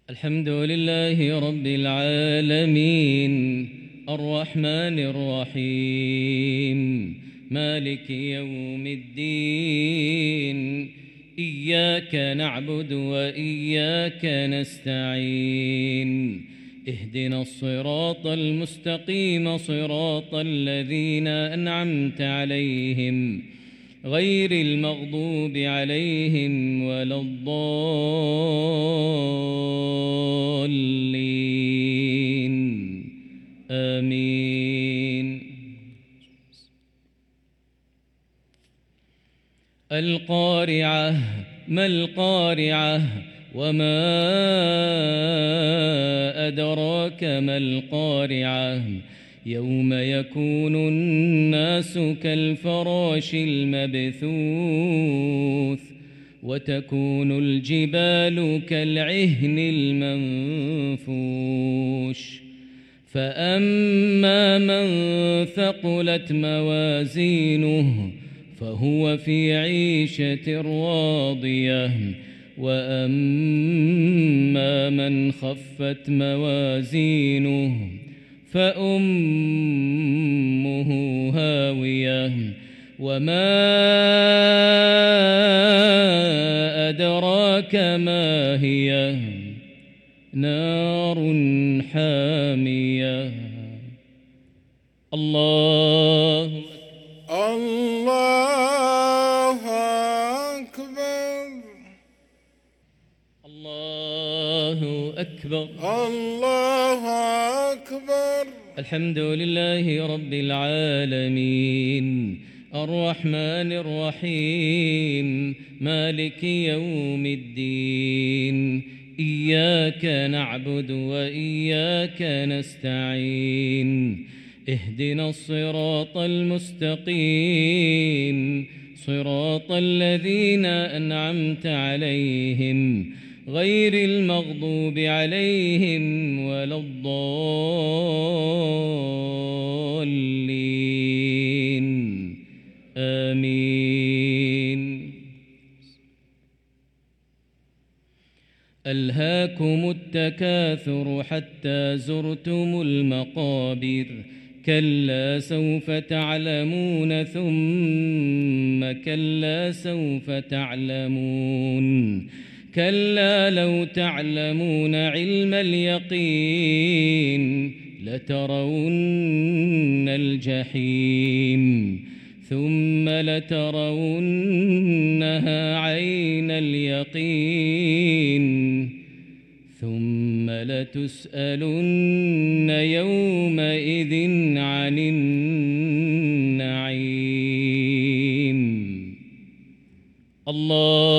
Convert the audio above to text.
الحمد لله رب العالمين الرحمن الرحيم مالك يوم الدين إياك نعبد وإياك نستعين اهدنا الصراط المستقيم صراط الذين أنعمت عليهم غير المغضوب عليهم ولا الضالين آمين. القارعة ما القارعة وما أدراك ما القارعة يوم يكون الناس كالفراش المبثوث وتكون الجبال كالعهن المنفوش فأما من ثقلت موازينه فهو في عيشة راضية وأما من خفت موازينه فأمه هاوية وما أدراك ما هي نار حامية. الله أكبر الله أكبر الله أكبر. الحمد لله رب العالمين الرحمن الرحيم مالك يوم الدين إياك نعبد وإياك نستعين اهدنا الصراط المستقيم صراط الذين أنعمت عليهم غير المغضوب عليهم ولا الضالين آمين. ألهاكم التكاثر حتى زرتم المقابر كلا سوف تعلمون ثم كلا سوف تعلمون كلا لو تعلمون علم اليقين لترون الجحيم ثم لترونها عين اليقين ثم لتسألن يومئذ عن النعيم. الله